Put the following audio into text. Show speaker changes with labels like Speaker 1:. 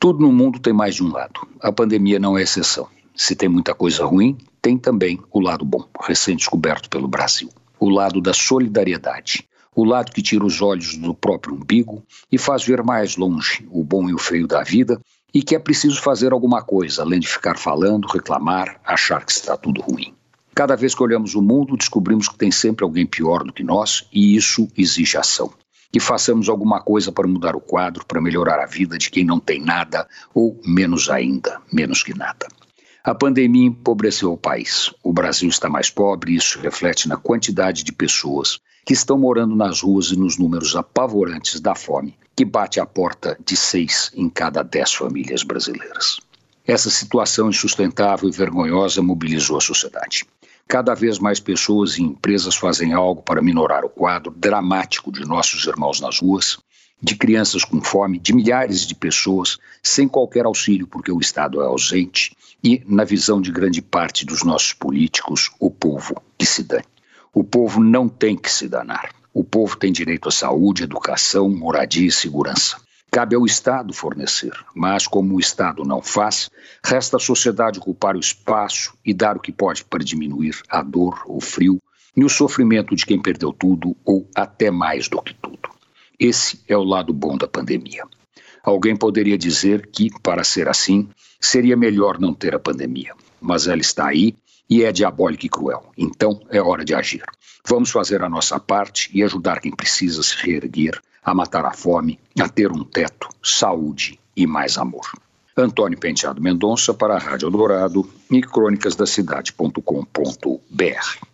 Speaker 1: Tudo no mundo tem mais de um lado. A pandemia não é exceção. Se tem muita coisa ruim, tem também o lado bom, recém-descoberto pelo Brasil. O lado da solidariedade. O lado que tira os olhos do próprio umbigo e faz ver mais longe o bom e o feio da vida e que é preciso fazer alguma coisa, além de ficar falando, reclamar, achar que está tudo ruim. Cada vez que olhamos o mundo, descobrimos que tem sempre alguém pior do que nós e isso exige ação. Que façamos alguma coisa para mudar o quadro, para melhorar a vida de quem não tem nada ou, menos ainda, menos que nada. A pandemia empobreceu o país. O Brasil está mais pobre e isso reflete na quantidade de pessoas que estão morando nas ruas e nos números apavorantes da fome, que bate à porta de 6 em cada 10 famílias brasileiras. Essa situação insustentável e vergonhosa mobilizou a sociedade. Cada vez mais pessoas e empresas fazem algo para minorar o quadro dramático de nossos irmãos nas ruas, de crianças com fome, de milhares de pessoas sem qualquer auxílio porque o Estado é ausente e, na visão de grande parte dos nossos políticos, o povo que se dane. O povo não tem que se danar. O povo tem direito à saúde, educação, moradia e segurança. Cabe ao Estado fornecer, mas como o Estado não faz, resta à sociedade ocupar o espaço e dar o que pode para diminuir a dor, o frio e o sofrimento de quem perdeu tudo ou até mais do que tudo. Esse é o lado bom da pandemia. Alguém poderia dizer que, para ser assim, seria melhor não ter a pandemia, mas ela está aí e é diabólica e cruel, então é hora de agir. Vamos fazer a nossa parte e ajudar quem precisa se reerguer, a matar a fome, a ter um teto, saúde e mais amor. Antônio Penteado Mendonça para a Rádio Eldorado e crônicasdacidade.com.br.